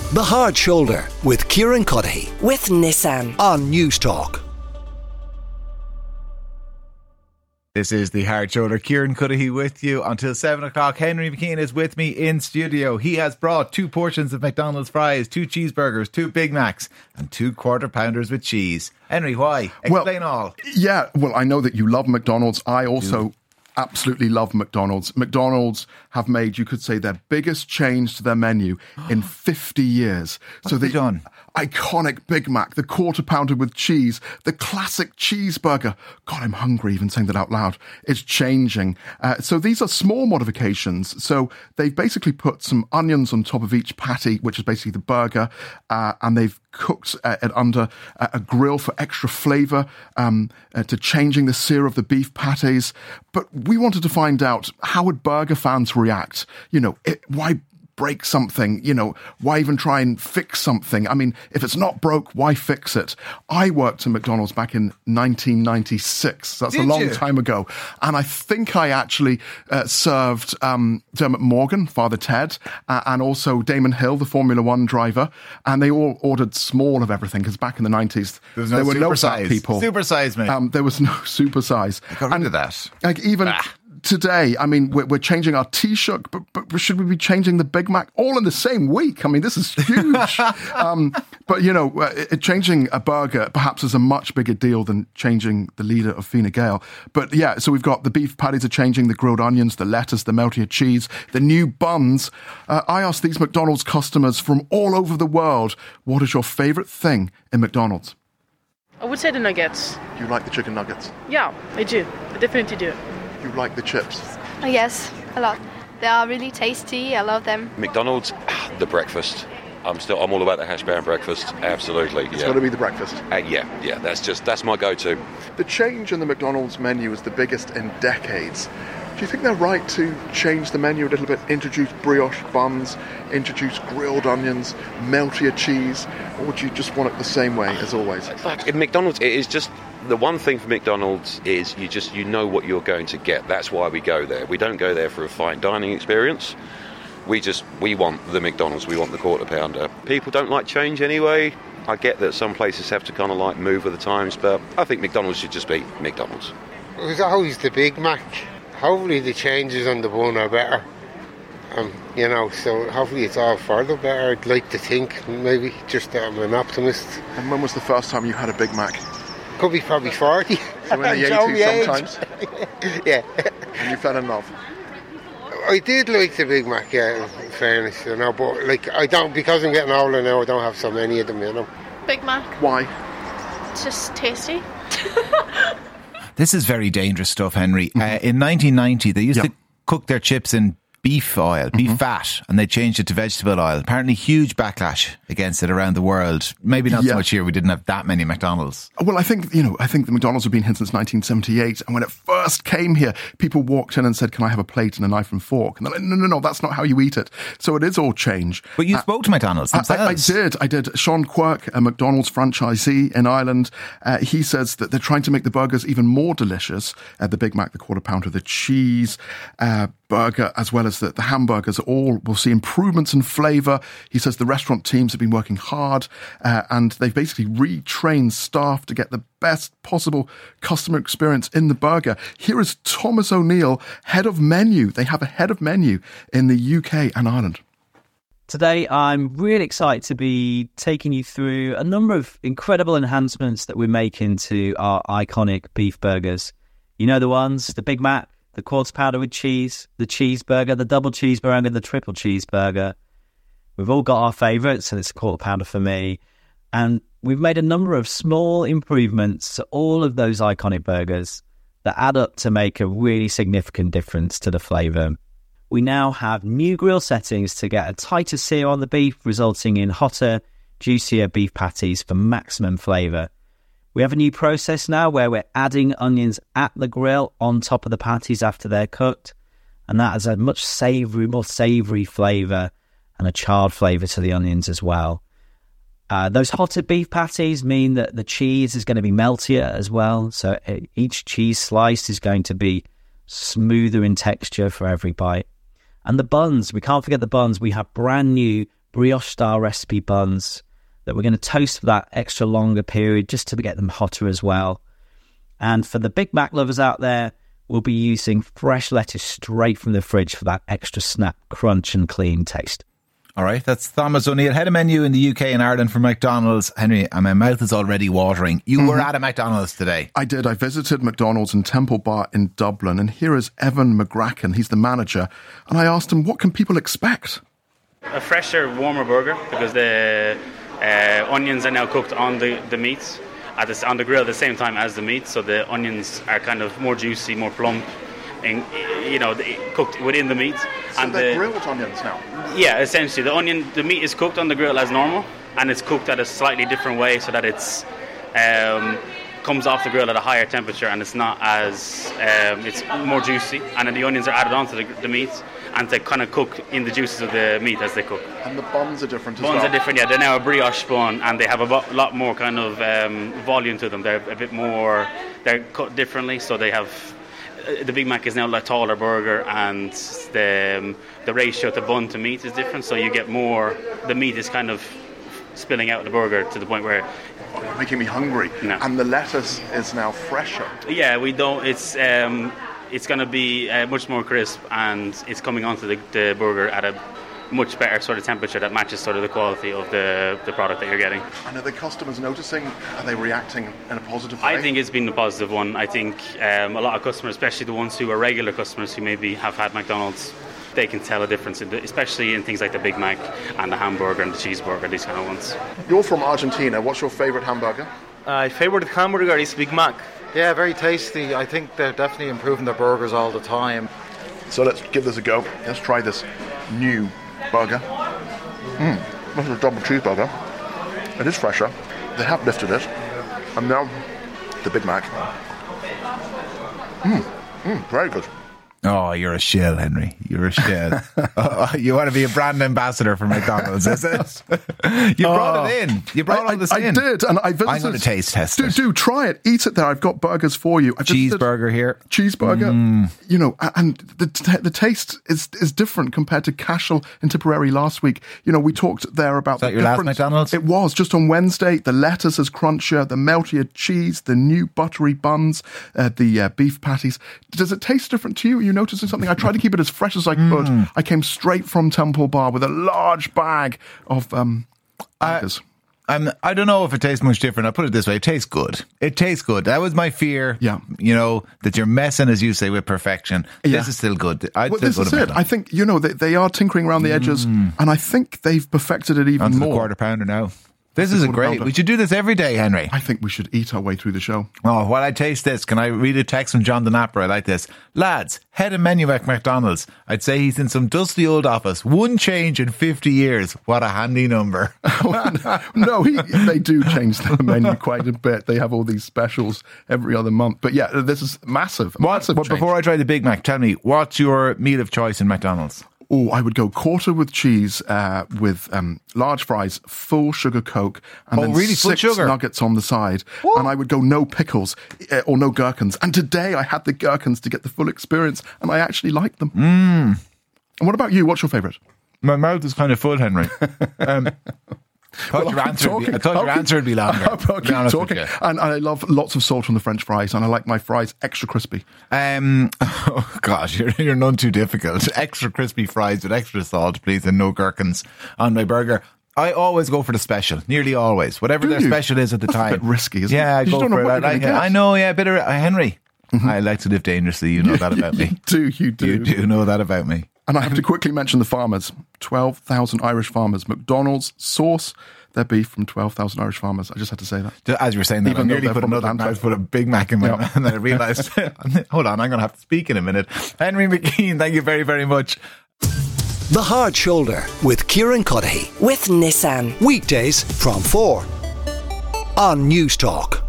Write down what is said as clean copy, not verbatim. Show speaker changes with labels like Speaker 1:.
Speaker 1: The Hard Shoulder with Kieran Cuddihy
Speaker 2: with Nissan
Speaker 1: on News Talk.
Speaker 3: This is The Hard Shoulder. Kieran Cuddihy with you until 7 o'clock. Henry McKean is with me in studio. He has brought 2 portions of McDonald's fries, 2 cheeseburgers, 2 Big Macs and 2 quarter pounders with cheese. Henry, why? Explain all.
Speaker 4: Yeah, well, I know that you love McDonald's. I also absolutely love McDonald's. McDonald's have made, you could say, their biggest change to their menu in 50 years.
Speaker 3: What have they done?
Speaker 4: Iconic Big Mac, the quarter pounder with cheese, the classic cheeseburger. God, I'm hungry even saying that out loud. It's changing. So these are small modifications. So they've basically put some onions on top of each patty, which is basically the burger, and they've cooked it under a grill for extra flavour, to changing the sear of the beef patties. But we wanted to find out, how would burger fans react? You know, why break something? You know, why even try and fix something? I mean, if it's not broke, why fix it? I worked in McDonald's back in 1996. That's a long time ago. And I think I actually served Dermot Morgan, Father Ted, and also Damon Hill, the Formula One driver. And they all ordered small of everything, because back in the 90s, there were no fat people.
Speaker 3: Supersize me.
Speaker 4: There was no supersize.
Speaker 3: I got rid of that.
Speaker 4: Like even today, I mean, we're changing our Taoiseach, but should we be changing the Big Mac all in the same week? I mean, this is huge. But, you know, changing a burger perhaps is a much bigger deal than changing the leader of Fine Gael. But yeah, so we've got the beef patties are changing, the grilled onions, the lettuce, the melted cheese, the new buns. I asked these McDonald's customers from all over the world, what is your favourite thing in McDonald's?
Speaker 5: I would say the nuggets.
Speaker 4: Do you like the chicken nuggets?
Speaker 5: Yeah, I do. I definitely do.
Speaker 4: You like the chips?
Speaker 6: Yes, a lot. They are really tasty. I love them.
Speaker 7: McDonald's, the breakfast. I'm all about the hash brown breakfast. Absolutely.
Speaker 4: It's got to be the breakfast.
Speaker 7: Yeah. That's my go-to.
Speaker 4: The change in the McDonald's menu is the biggest in decades. Do you think they're right to change the menu a little bit, introduce brioche buns, introduce grilled onions, meltier cheese, or would you just want it the same way as always?
Speaker 7: In McDonald's, it is just the one thing for McDonald's is you know what you're going to get. That's why we go there. We don't go there for a fine dining experience. We want the McDonald's. We want the quarter pounder. People don't like change anyway. I get that some places have to kind of like move with the times, but I think McDonald's should just be McDonald's.
Speaker 8: It was always the Big Mac. Hopefully the changes on the bun are better. You know, so hopefully it's all further better. I'd like to think, maybe, just that I'm an optimist.
Speaker 4: And when was the first time you had a Big Mac?
Speaker 8: Could be probably 40.
Speaker 4: So in the 80s sometimes?
Speaker 8: Yeah.
Speaker 4: And you fell in love?
Speaker 8: I did like the Big Mac, yeah, in fairness, you know, but like I don't, because I'm getting older now, I don't have so many of them, you know.
Speaker 5: Big Mac.
Speaker 4: Why?
Speaker 5: It's just tasty.
Speaker 3: This is very dangerous stuff, Henry. In 1990, they used to cook their chips in beef oil, beef fat, and they changed it to vegetable oil. Apparently huge backlash against it around the world. Maybe not so much here. We didn't have that many McDonald's.
Speaker 4: Well, I think the McDonald's have been here since 1978. And when it first came here, people walked in and said, can I have a plate and a knife and fork? And they're like, no, that's not how you eat it. So it is all change.
Speaker 3: But you spoke to McDonald's themselves.
Speaker 4: I did. Sean Quirk, a McDonald's franchisee in Ireland, he says that they're trying to make the burgers even more delicious. The Big Mac, the quarter pounder, the cheese, burger, as well as the hamburgers, all will see improvements in flavour. He says the restaurant teams have been working hard and they've basically retrained staff to get the best possible customer experience in the burger. Here is Thomas O'Neill, head of menu. They have a head of menu in the UK and Ireland.
Speaker 9: Today, I'm really excited to be taking you through a number of incredible enhancements that we're making to our iconic beef burgers. You know the ones, the Big Mac, the quarter pounder with cheese, the cheeseburger, the double cheeseburger, the triple cheeseburger. We've all got our favourites, and it's a quarter pounder for me. And we've made a number of small improvements to all of those iconic burgers that add up to make a really significant difference to the flavour. We now have new grill settings to get a tighter sear on the beef, resulting in hotter, juicier beef patties for maximum flavour. We have a new process now where we're adding onions at the grill on top of the patties after they're cooked, and that has a much more savoury flavour and a charred flavour to the onions as well. Those hotter beef patties mean that the cheese is going to be meltier as well, so each cheese slice is going to be smoother in texture for every bite. And the buns, we can't forget the buns. We have brand new brioche-style recipe buns that we're going to toast for that extra longer period just to get them hotter as well. And for the Big Mac lovers out there, we'll be using fresh lettuce straight from the fridge for that extra snap, crunch and clean taste.
Speaker 3: All right, that's Thomas O'Neill, head of menu in the UK and Ireland for McDonald's. Henry, my mouth is already watering. You were at a McDonald's today.
Speaker 4: I did. I visited McDonald's in Temple Bar in Dublin, and here is Evan McGracken. He's the manager. And I asked him, what can people expect?
Speaker 2: A fresher, warmer burger, because the onions are now cooked on the meats on the grill at the same time as the meat, so the onions are kind of more juicy, more plump, and cooked within the meat.
Speaker 4: So and they're grilled onions now?
Speaker 2: Yeah, essentially. The meat is cooked on the grill as normal, and it's cooked at a slightly different way so that it's comes off the grill at a higher temperature, and it's not as it's more juicy, and then the onions are added onto the meat, and they kind of cook in the juices of the meat as they cook.
Speaker 4: And the buns are different as well?
Speaker 2: Buns are different, yeah. They're now a brioche bun, and they have a lot more kind of volume to them. They're a bit more, they're cut differently, so they have, the Big Mac is now a taller burger, and the ratio of the bun to meat is different, so you get more, the meat is kind of spilling out the burger to the point where...
Speaker 4: Oh, you're making me hungry.
Speaker 2: No.
Speaker 4: And the lettuce is now fresher.
Speaker 2: Yeah, we don't, it's going to be much more crisp, and it's coming onto the burger at a much better sort of temperature that matches sort of the quality of the product that you're getting.
Speaker 4: And are the customers noticing? Are they reacting in a positive way?
Speaker 2: I think it's been a positive one. I think a lot of customers, especially the ones who are regular customers who maybe have had McDonald's, they can tell a difference, especially in things like the Big Mac and the hamburger and the cheeseburger, these kind of ones.
Speaker 4: You're from Argentina. What's your favourite hamburger?
Speaker 10: My favourite hamburger is Big Mac. Yeah, very tasty. I think they're definitely improving their burgers all the time.
Speaker 4: So let's give this a go. Let's try this new burger. This is a double cheeseburger. It is fresher. They have lifted it. And now the Big Mac. Very good.
Speaker 3: Oh, you're a shill, Henry. You're a shill. You want to be a brand ambassador for McDonald's, is it? You brought it in. You brought all this in.
Speaker 4: I did, and I visited.
Speaker 3: I'm going to taste test it.
Speaker 4: Do try it. Eat it there. I've got burgers for you.
Speaker 3: Cheeseburger here.
Speaker 4: Cheeseburger. You know, and the taste is different compared to Cashel in Tipperary last week. You know, we talked there about
Speaker 3: is that your last McDonald's?
Speaker 4: It was just on Wednesday. The lettuce is crunchier, the meltier cheese, the new buttery buns, the beef patties. Does it taste different to you? Are you noticing something? I tried to keep it as fresh as I could. I came straight from Temple Bar with a large bag of burgers.
Speaker 3: I don't know if it tastes much different. I'll put it this way. It tastes good. It tastes good. That was my fear.
Speaker 4: Yeah.
Speaker 3: You know, that you're messing, as you say, with perfection.
Speaker 4: Yeah.
Speaker 3: This is still good.
Speaker 4: This is it. I think, you know, they are tinkering around the edges, and I think they've perfected it even
Speaker 3: more.
Speaker 4: more.
Speaker 3: The quarter pounder now. This is great. We should do this every day, Henry.
Speaker 4: I think we should eat our way through the show.
Speaker 3: Oh, while I taste this, can I read a text from John the Napper? I like this. Lads, head of menu at McDonald's. I'd say he's in some dusty old office. One change in 50 years. What a handy number.
Speaker 4: No, they do change the menu quite a bit. They have all these specials every other month. But yeah, this is massive.
Speaker 3: But before I try the Big Mac, tell me, what's your meal of choice in McDonald's?
Speaker 4: Oh, I would go quarter with cheese, with large fries, full sugar Coke, and then
Speaker 3: really?
Speaker 4: 6 nuggets on the side. What? And I would go no pickles or no gherkins. And today I had the gherkins to get the full experience, and I actually liked them. And what about you? What's your favourite?
Speaker 3: My mouth is kind of full, Henry. I thought your answer would be longer.
Speaker 4: I'll keep talking. And I love lots of salt on the French fries, and I like my fries extra crispy.
Speaker 3: Oh gosh, you're none too difficult. Extra crispy fries with extra salt, please, and no gherkins on my burger. I always go for the special, nearly always. Whatever their special is at the time.
Speaker 4: A bit risky, isn't it?
Speaker 3: Yeah, I go for it. I know, yeah, a bit of Henry. I like to live dangerously. You know that about me.
Speaker 4: You do.
Speaker 3: You do know that about me.
Speaker 4: And I have to quickly mention the farmers. 12,000 Irish farmers. McDonald's source their beef from 12,000 Irish farmers. I just had to say that.
Speaker 3: As you were saying that, I nearly put another mouthful of Big Mac in my mouth, and then I realised, hold on, I'm going to have to speak in a minute. Henry McKean, thank you very, very much.
Speaker 1: The Hard Shoulder with Kieran Cuddihy.
Speaker 11: With Nissan.
Speaker 1: Weekdays from 4 on News Talk.